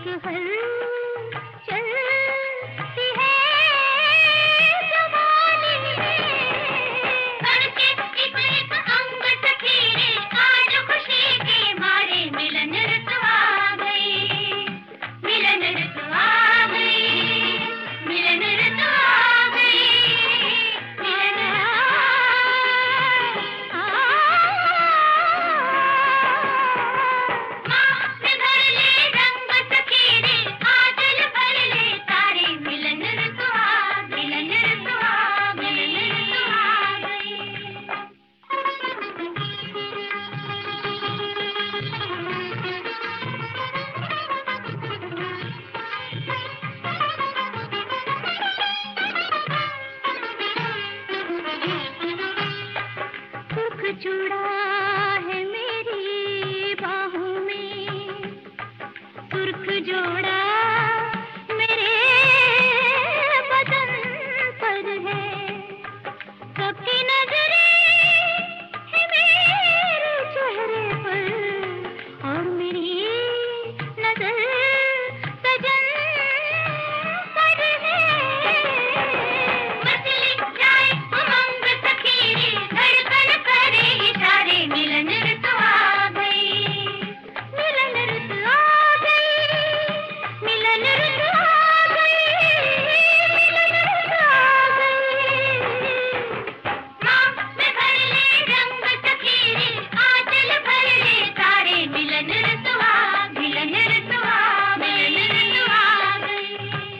हल चलती है जवानी में। धड़के एक एक अंग टकेरे, आज खुशी के मारे मिलन ऋतु आ गई, मिलन ऋतु आ गई, मिलन ऋतु आ गई, मिलन जुड़ा है मेरी बाहों में, सुर्ख जोड़ा मेरे बदन पर है। सबकी नजरें है मेरे चेहरे पर और मेरी नजर सजन पर है। मचली जाए उमंग सखीरी, धड़कन करे इशारे, मिलन ऋतु आ गई, मिलन ऋतु आ गई, मिलन ऋतु आ गई, मिलन ऋतु आ गई। माँ में भर ले रंग सखीरी, आंचल भर ले तारे, मिलन ऋतु आ, मिलन ऋतु आ, मिलन ऋतु आ गई।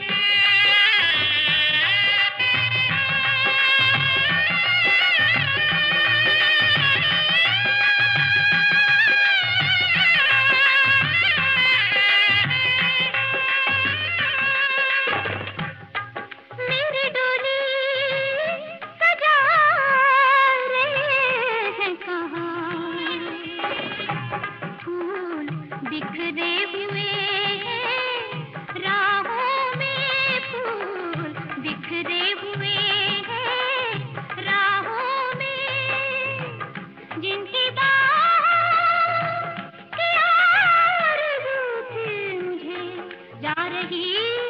मेरी डोली सजा रहे हैं कहाँ, फूल बिखरे हुए हैं राहों में, फूल बिखरे हुए हैं राहों में, जिनकी बाहों की आरज़ू थी मुझे जा रही